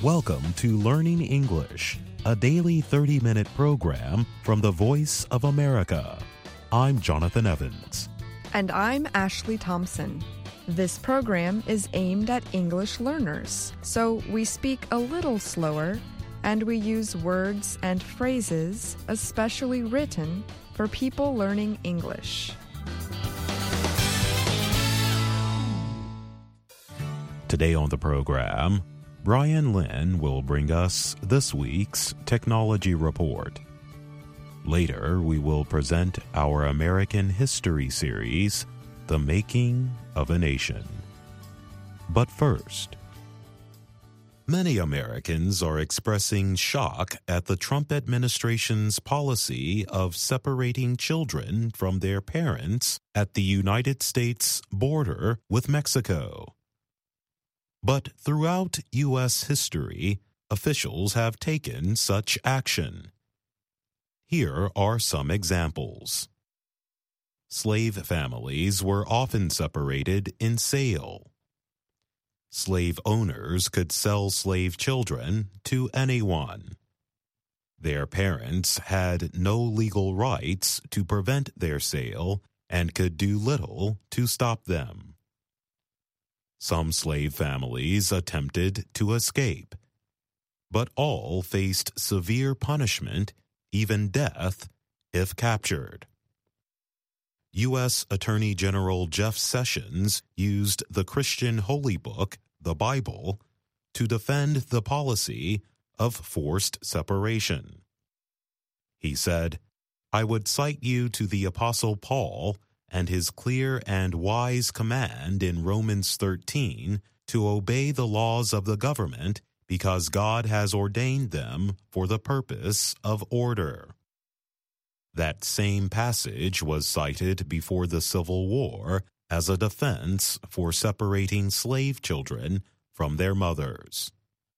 Welcome to Learning English, a daily 30-minute program from the Voice of America. I'm Jonathan Evans. And I'm Ashley Thompson. This program is aimed at English learners, so we speak a little slower and we use words and phrases especially written for people learning English. Today on the program, Brian Lynn will bring us this week's Technology Report. Later, we will present our American History series, The Making of a Nation. But first, many Americans are expressing shock at the Trump administration's policy of separating children from their parents at the United States border with Mexico. But throughout U.S. history, officials have taken such action. Here are some examples. Slave families were often separated in sale. Slave owners could sell slave children to anyone. Their parents had no legal rights to prevent their sale and could do little to stop them. Some slave families attempted to escape, but all faced severe punishment, even death, if captured. U.S. Attorney General Jeff Sessions used the Christian holy book, the Bible, to defend the policy of forced separation. He said, "I would cite you to the Apostle Paul and his clear and wise command in Romans 13 to obey the laws of the government because God has ordained them for the purpose of order." That same passage was cited before the Civil War as a defense for separating slave children from their mothers.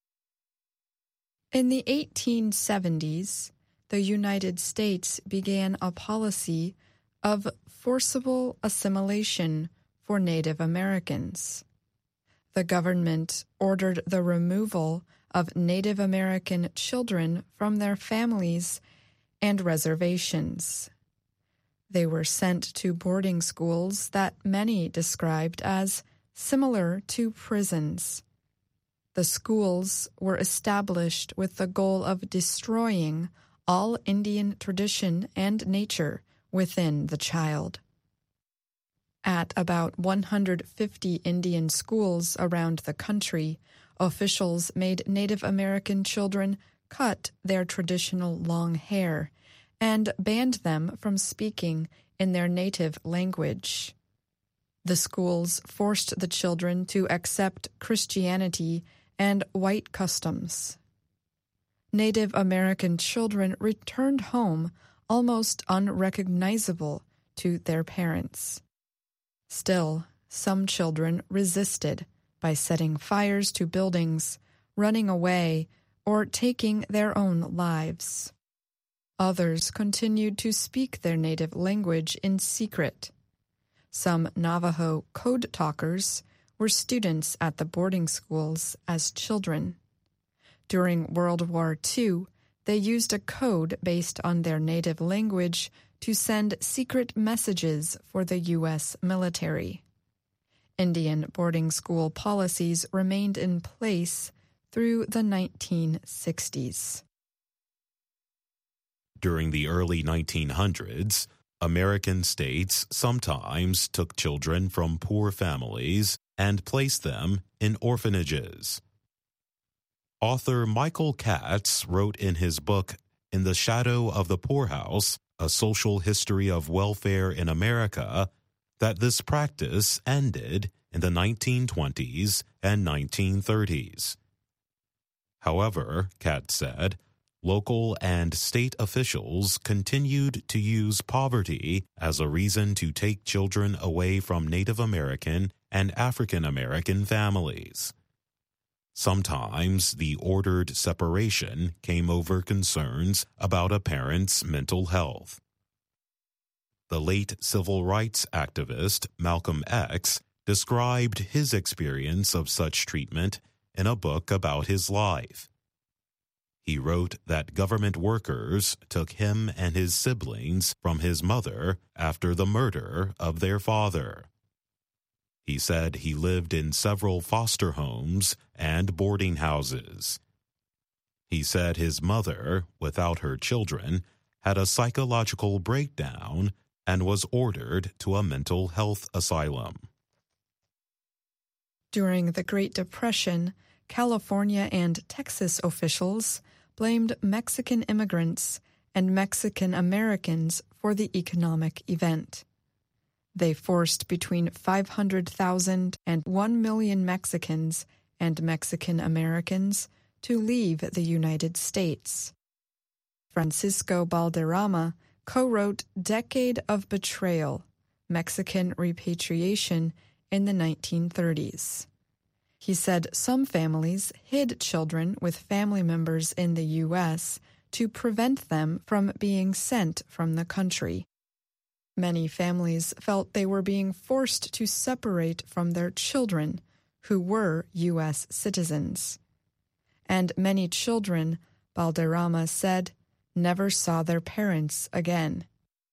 In the 1870s, the United States began a policy of forcible assimilation for Native Americans. The government ordered the removal of Native American children from their families and reservations. They were sent to boarding schools that many described as similar to prisons. The schools were established with the goal of destroying all Indian tradition and nature within the child. At about 150 Indian schools around the country, officials made Native American children cut their traditional long hair and banned them from speaking in their native language. The schools forced the children to accept Christianity and white customs. Native American children returned home almost unrecognizable to their parents. Still, some children resisted by setting fires to buildings, running away, or taking their own lives. Others continued to speak their native language in secret. Some Navajo code talkers were students at the boarding schools as children. During World War II, they used a code based on their native language to send secret messages for the U.S. military. Indian boarding school policies remained in place through the 1960s. During the early 1900s, American states sometimes took children from poor families and placed them in orphanages. Author Michael Katz wrote in his book, In the Shadow of the Poorhouse, A Social History of Welfare in America, that this practice ended in the 1920s and 1930s. However, Katz said, local and state officials continued to use poverty as a reason to take children away from Native American and African American families. Sometimes the ordered separation came over concerns about a parent's mental health. The late civil rights activist Malcolm X described his experience of such treatment in a book about his life. He wrote that government workers took him and his siblings from his mother after the murder of their father. He said he lived in several foster homes and boarding houses. He said his mother, without her children, had a psychological breakdown and was ordered to a mental health asylum. During the Great Depression, California and Texas officials blamed Mexican immigrants and Mexican Americans for the economic event. They forced between 500,000 and 1 million Mexicans and Mexican Americans to leave the United States. Francisco Valderrama co-wrote Decade of Betrayal, Mexican Repatriation in the 1930s. He said some families hid children with family members in the U.S. to prevent them from being sent from the country. Many families felt they were being forced to separate from their children, who were U.S. citizens. And many children, Valderrama said, never saw their parents again.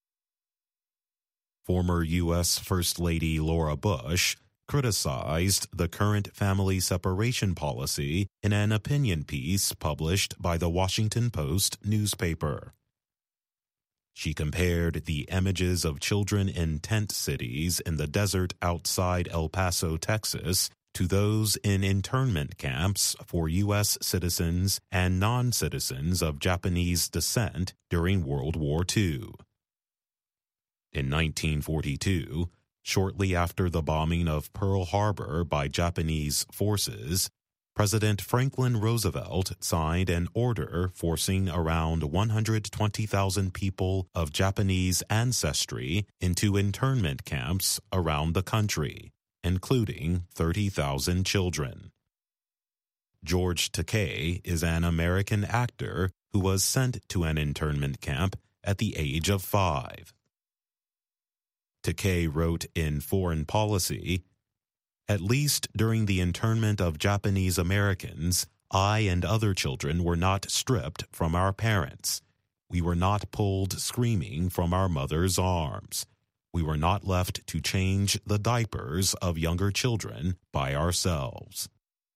Former U.S. First Lady Laura Bush criticized the current family separation policy in an opinion piece published by the Washington Post newspaper. She compared the images of children in tent cities in the desert outside El Paso, Texas, to those in internment camps for U.S. citizens and non-citizens of Japanese descent during World War II. In 1942, shortly after the bombing of Pearl Harbor by Japanese forces, President Franklin Roosevelt signed an order forcing around 120,000 people of Japanese ancestry into internment camps around the country, including 30,000 children. George Takei is an American actor who was sent to an internment camp at the age of 5. Takei wrote in Foreign Policy, "At least during the internment of Japanese Americans, I and other children were not stripped from our parents. We were not pulled screaming from our mother's arms. We were not left to change the diapers of younger children by ourselves."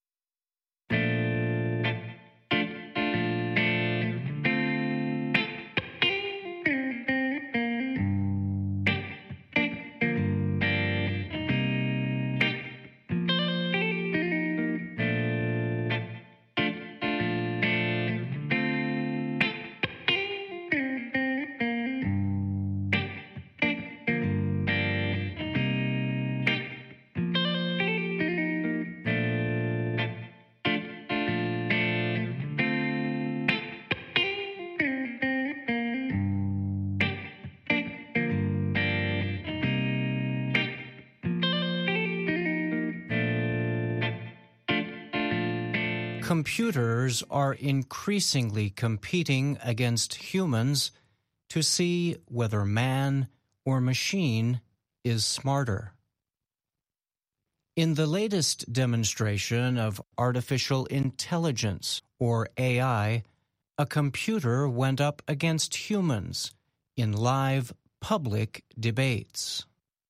Computers are increasingly competing against humans to see whether man or machine is smarter. In the latest demonstration of artificial intelligence, or AI, a computer went up against humans in live public debates.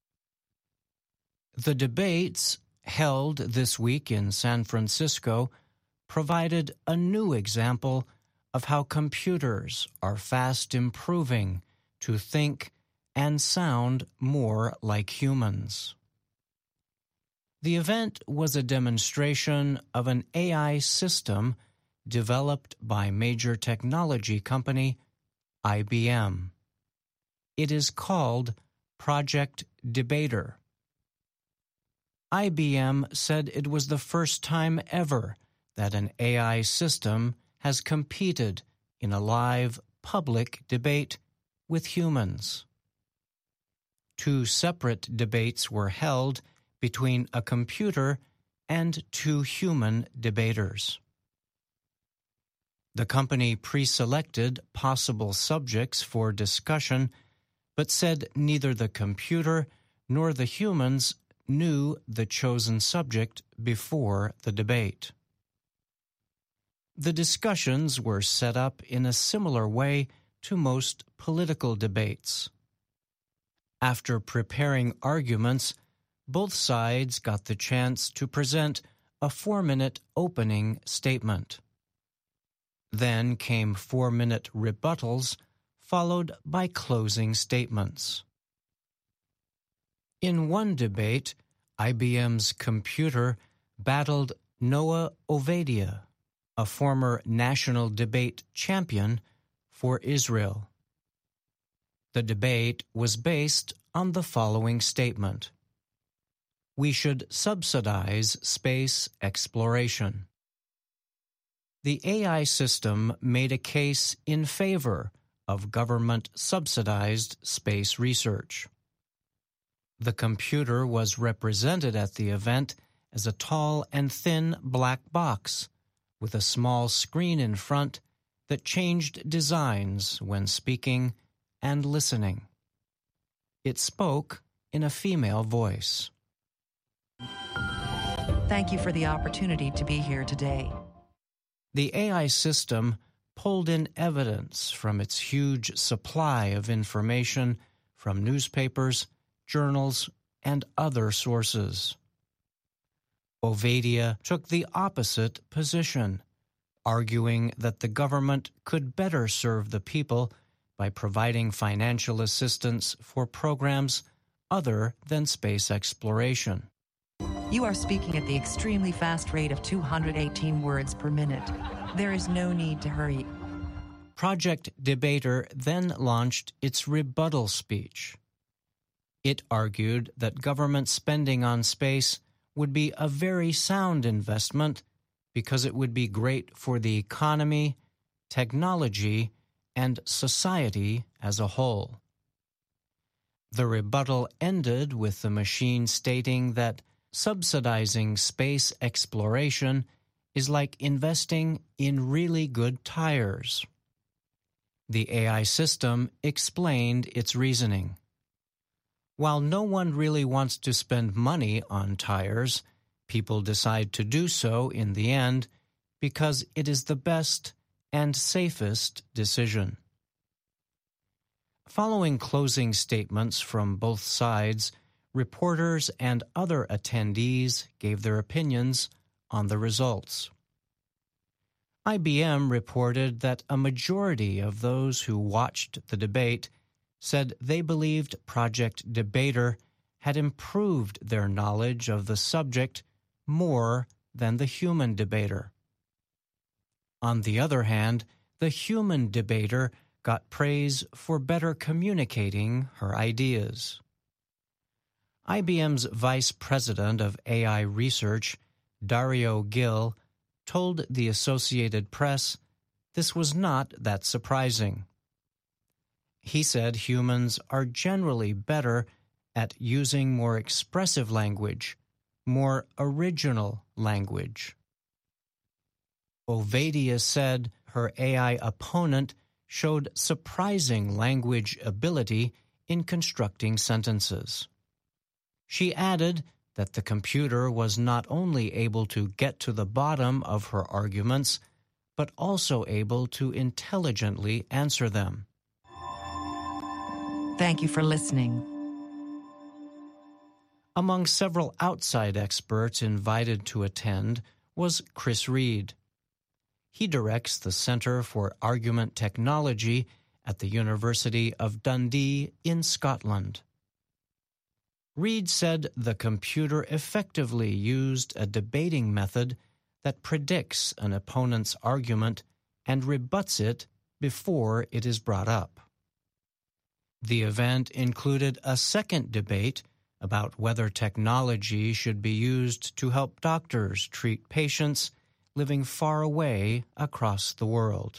The debates, held this week in San Francisco, provided a new example of how computers are fast improving to think and sound more like humans. The event was a demonstration of an AI system developed by major technology company IBM. It is called Project Debater. IBM said it was the first time ever that an AI system has competed in a live public debate with humans. 2 separate debates were held between a computer and 2 human debaters. The company pre-selected possible subjects for discussion, but said neither the computer nor the humans knew the chosen subject before the debate. The discussions were set up in a similar way to most political debates. After preparing arguments, both sides got the chance to present a 4-minute opening statement. Then came 4-minute rebuttals, followed by closing statements. In one debate, IBM's computer battled Noah Ovadia, a former national debate champion for Israel. The debate was based on the following statement: we should subsidize space exploration. The AI system made a case in favor of government-subsidized space research. The computer was represented at the event as a tall and thin black box with a small screen in front that changed designs when speaking and listening. It spoke in a female voice. Thank you for the opportunity to be here today. The AI system pulled in evidence from its huge supply of information from newspapers, journals, and other sources. Ovadia took the opposite position, arguing that the government could better serve the people by providing financial assistance for programs other than space exploration. You are speaking at the extremely fast rate of 218 words per minute. There is no need to hurry. Project Debater then launched its rebuttal speech. It argued that government spending on space would be a very sound investment because it would be great for the economy, technology, and society as a whole. The rebuttal ended with the machine stating that subsidizing space exploration is like investing in really good tires. The AI system explained its reasoning. While no one really wants to spend money on tires, people decide to do so in the end because it is the best and safest decision. Following closing statements from both sides, reporters and other attendees gave their opinions on the results. IBM reported that a majority of those who watched the debate said they believed Project Debater had improved their knowledge of the subject more than the human debater. On the other hand, the human debater got praise for better communicating her ideas. IBM's Vice President of AI Research, Dario Gil, told the Associated Press this was not that surprising. He said humans are generally better at using more expressive language, more original language. Ovadia said her AI opponent showed surprising language ability in constructing sentences. She added that the computer was not only able to get to the bottom of her arguments, but also able to intelligently answer them. Thank you for listening. Among several outside experts invited to attend was Chris Reed. He directs the Center for Argument Technology at the University of Dundee in Scotland. Reed said the computer effectively used a debating method that predicts an opponent's argument and rebuts it before it is brought up. The event included a second debate about whether technology should be used to help doctors treat patients living far away across the world.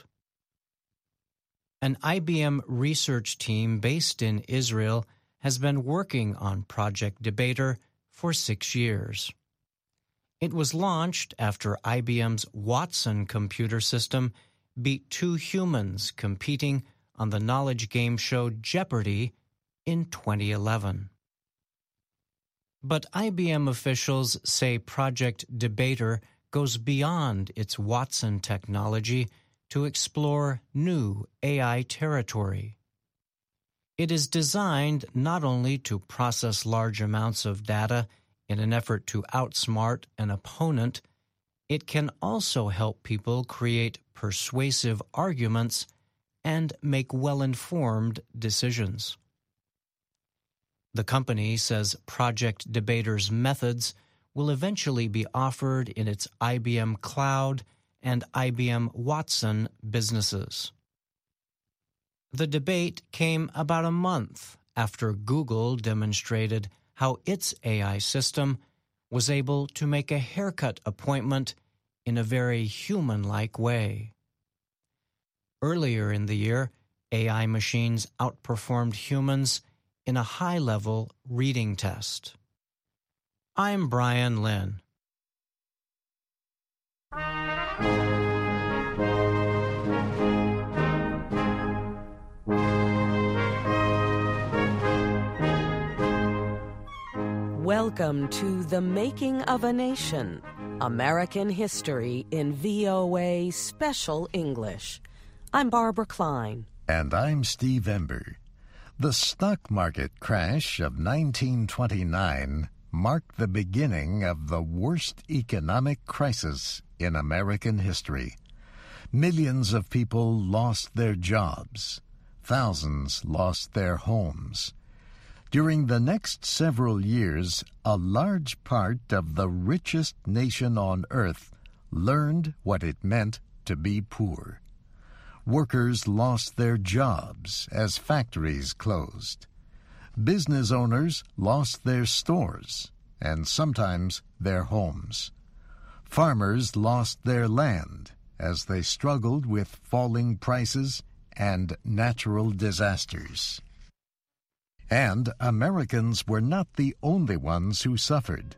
An IBM research team based in Israel has been working on Project Debater for 6 years. It was launched after IBM's Watson computer system beat 2 humans competing on the knowledge game show Jeopardy in 2011. But IBM officials say Project Debater goes beyond its Watson technology to explore new AI territory. It is designed not only to process large amounts of data in an effort to outsmart an opponent, it can also help people create persuasive arguments and make well-informed decisions. The company says Project Debater's methods will eventually be offered in its IBM Cloud and IBM Watson businesses. The debate came about a month after Google demonstrated how its AI system was able to make a haircut appointment in a very human-like way. Earlier in the year, AI machines outperformed humans in a high-level reading test. I'm Brian Lynn. Welcome to The Making of a Nation, American History in VOA Special English. I'm Barbara Klein. And I'm Steve Ember. The stock market crash of 1929 marked the beginning of the worst economic crisis in American history. Millions of people lost their jobs. Thousands lost their homes. During the next several years, a large part of the richest nation on earth learned what it meant to be poor. Workers lost their jobs as factories closed. Business owners lost their stores and sometimes their homes. Farmers lost their land as they struggled with falling prices and natural disasters. And Americans were not the only ones who suffered.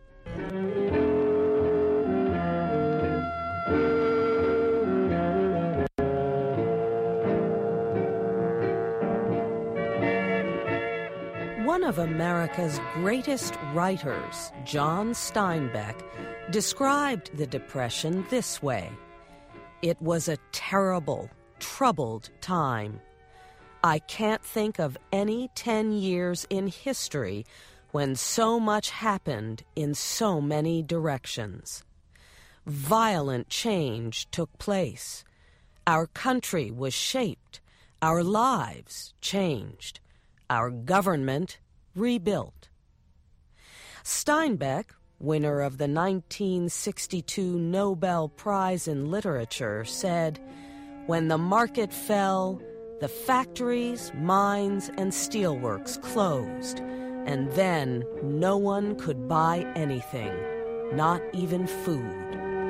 One of America's greatest writers, John Steinbeck, described the Depression this way: "It was a terrible, troubled time. I can't think of any 10 years in history when so much happened in so many directions. Violent change took place. Our country was shaped. Our lives changed. Our government rebuilt." Steinbeck, winner of the 1962 Nobel Prize in Literature, said, "When the market fell, the factories, mines, and steelworks closed, and then no one could buy anything, not even food."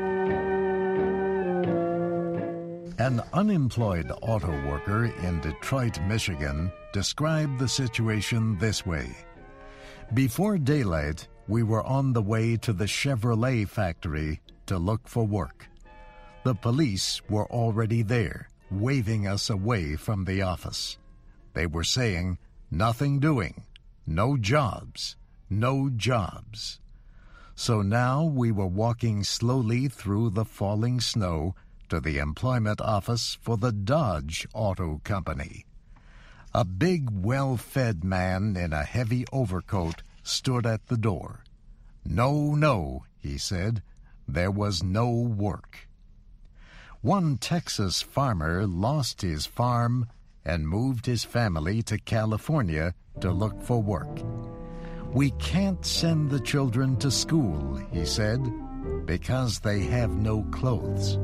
An unemployed auto worker in Detroit, Michigan, described the situation this way: "Before daylight, we were on the way to the Chevrolet factory to look for work. The police were already there, waving us away from the office. They were saying, 'Nothing doing, no jobs, no jobs.' So now we were walking slowly through the falling snow to the employment office for the Dodge Auto Company. A big, well-fed man in a heavy overcoat stood at the door. 'No, no,' he said, 'there was no work.' One Texas farmer lost his farm and moved his family to California to look for work. 'We can't send the children to school,' he said, 'because they have no clothes.'"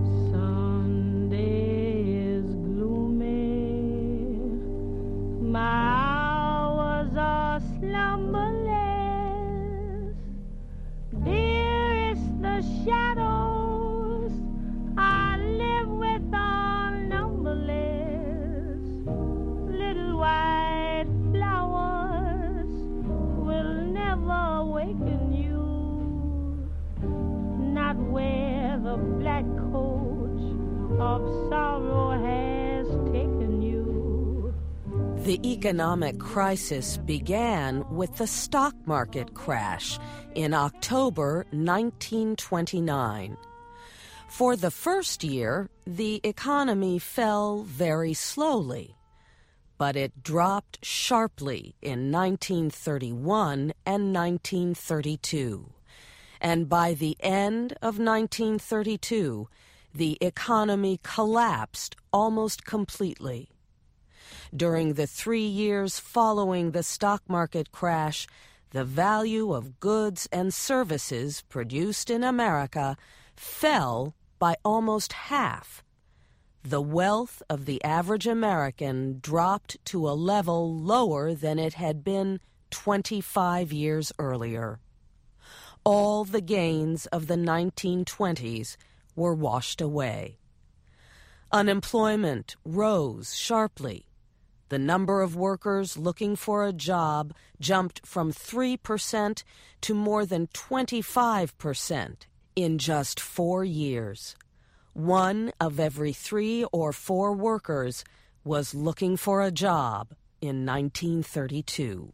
My hours are slumberless, dearest the shadows I live with are numberless. Little white flowers will never awaken you, not where the black coach of sorrow has taken you. The economic crisis began with the stock market crash in October 1929. For the first year, the economy fell very slowly, but it dropped sharply in 1931 and 1932. And by the end of 1932, the economy collapsed almost completely. During the 3 years following the stock market crash, the value of goods and services produced in America fell by almost half. The wealth of the average American dropped to a level lower than it had been 25 years earlier. All the gains of the 1920s were washed away. Unemployment rose sharply. The number of workers looking for a job jumped from 3% to more than 25% in just 4 years. 1 of every 3 or 4 workers was looking for a job in 1932.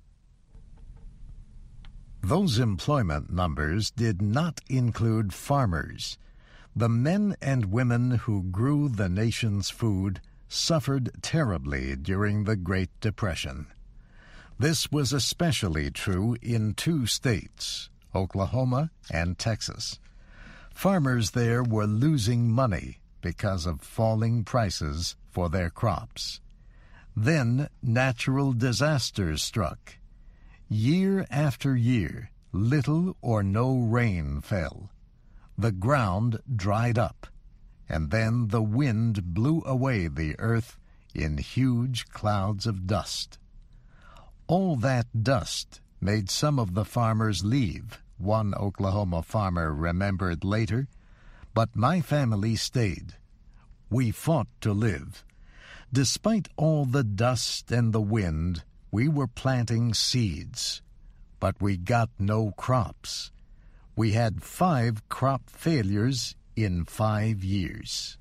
Those employment numbers did not include farmers. The men and women who grew the nation's food suffered terribly during the Great Depression. This was especially true in 2 states, Oklahoma and Texas. Farmers there were losing money because of falling prices for their crops. Then natural disasters struck. Year after year, little or no rain fell. The ground dried up, and then the wind blew away the earth in huge clouds of dust. All that dust made some of the farmers leave, one Oklahoma farmer remembered later, but my family stayed. We fought to live. Despite all the dust and the wind, we were planting seeds, but we got no crops. We had 5 crop failures in 5 years.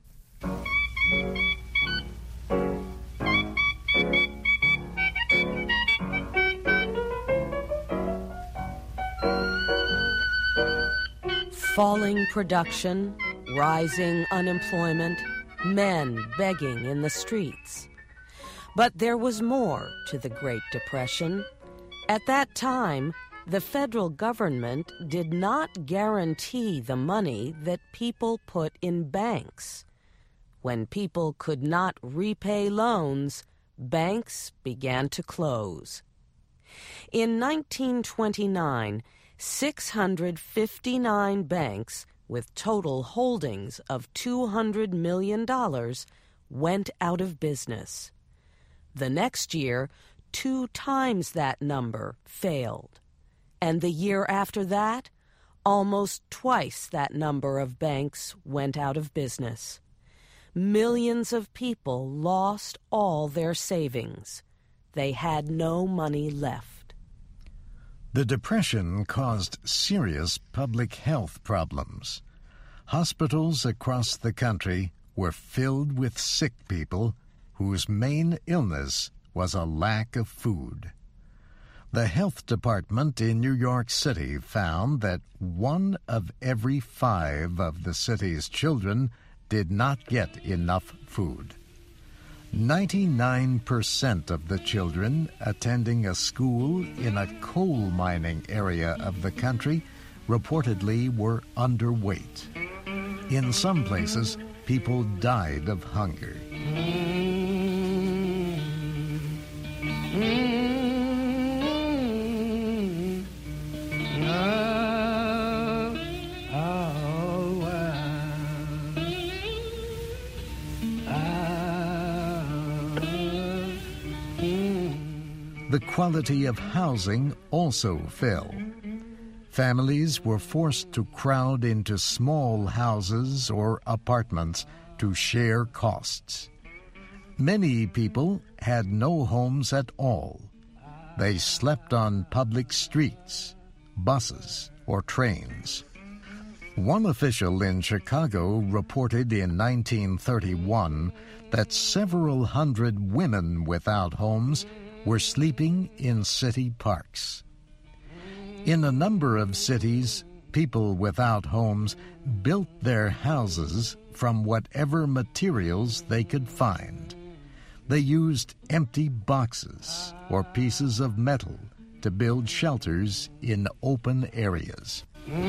Falling production, rising unemployment, men begging in the streets. But there was more to the Great Depression. At that time, the federal government did not guarantee the money that people put in banks. When people could not repay loans, banks began to close. In 1929, 659 banks with total holdings of $200 million went out of business. The next year, 2 times that number failed. And the year after that, almost twice that number of banks went out of business. Millions of people lost all their savings. They had no money left. The Depression caused serious public health problems. Hospitals across the country were filled with sick people whose main illness was a lack of food. The health department in New York City found that 1 of every 5 of the city's children did not get enough food. 99% of the children attending a school in a coal mining area of the country reportedly were underweight. In some places, people died of hunger. The quality of housing also fell. Families were forced to crowd into small houses or apartments to share costs. Many people had no homes at all. They slept on public streets, buses, or trains. One official in Chicago reported in 1931 that several hundred women without homes were sleeping in city parks. In a number of cities, people without homes built their houses from whatever materials they could find. They used empty boxes or pieces of metal to build shelters in open areas.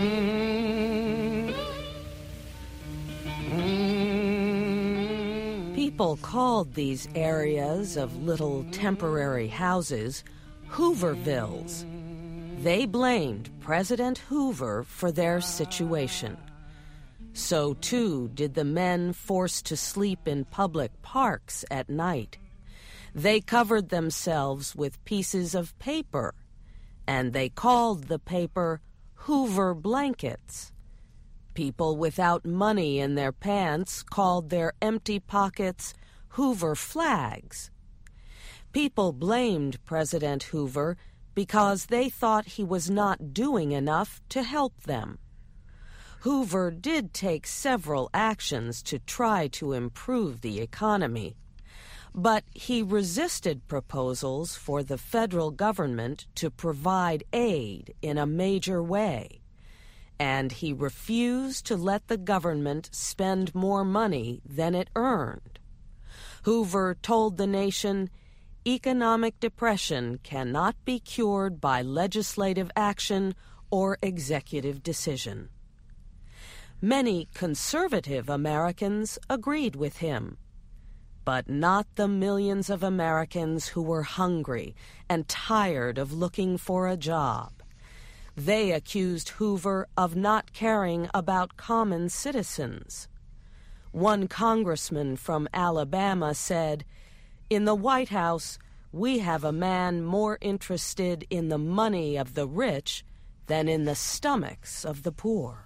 People called these areas of little temporary houses Hoovervilles. They blamed President Hoover for their situation. So, too, did the men forced to sleep in public parks at night. They covered themselves with pieces of paper, and they called the paper Hoover blankets. People without money in their pants called their empty pockets Hoover flags. People blamed President Hoover because they thought he was not doing enough to help them. Hoover did take several actions to try to improve the economy, but he resisted proposals for the federal government to provide aid in a major way, and he refused to let the government spend more money than it earned. Hoover told the nation, "Economic depression cannot be cured by legislative action or executive decision." Many conservative Americans agreed with him, but not the millions of Americans who were hungry and tired of looking for a job. They accused Hoover of not caring about common citizens. One congressman from Alabama said, "In the White House, we have a man more interested in the money of the rich than in the stomachs of the poor."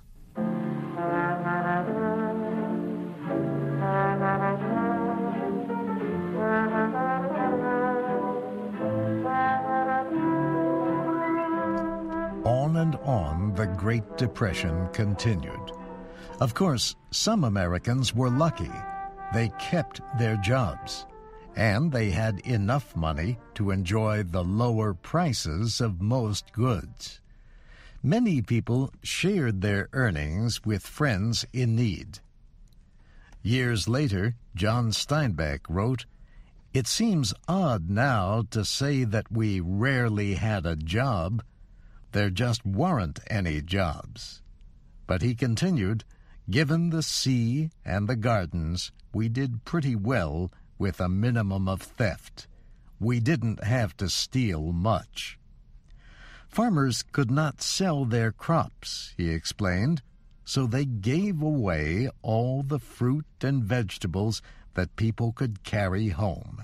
On and on, the Great Depression continued. Of course, some Americans were lucky. They kept their jobs, and they had enough money to enjoy the lower prices of most goods. Many people shared their earnings with friends in need. Years later, John Steinbeck wrote, "It seems odd now to say that we rarely had a job. There just weren't any jobs." But he continued, "Given the sea and the gardens, we did pretty well with a minimum of theft. We didn't have to steal much." Farmers could not sell their crops, he explained, so they gave away all the fruit and vegetables that people could carry home.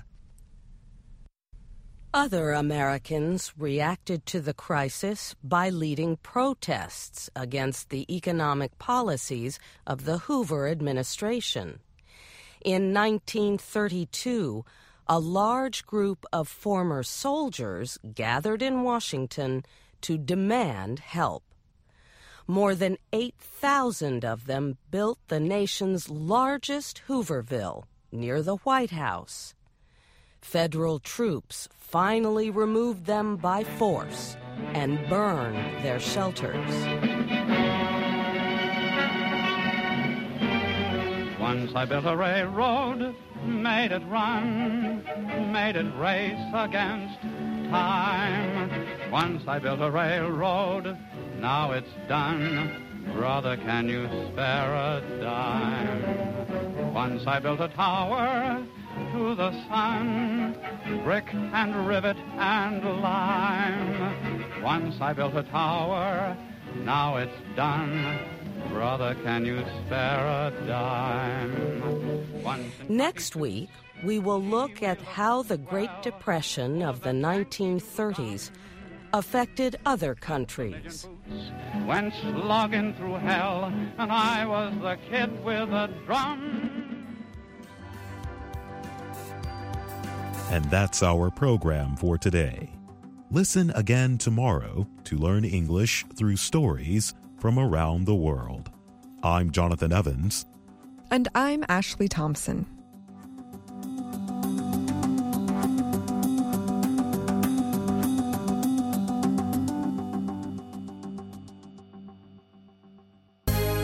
Other Americans reacted to the crisis by leading protests against the economic policies of the Hoover administration. In 1932, a large group of former soldiers gathered in Washington to demand help. More than 8,000 of them built the nation's largest Hooverville near the White House. Federal troops finally removed them by force and burned their shelters. Once I built a railroad, made it run, made it race against time. Once I built a railroad, now it's done. Brother, can you spare a dime? Once I built a tower to the sun, brick and rivet and lime. Once I built a tower, now it's done. Brother, can you spare a dime? Next week, we will look at how the Great Depression of the 1930s affected other countries. Went slogging through hell, and I was the kid with a drum. And that's our program for today. Listen again tomorrow to learn English through stories from around the world. I'm Jonathan Evans. And I'm Ashley Thompson.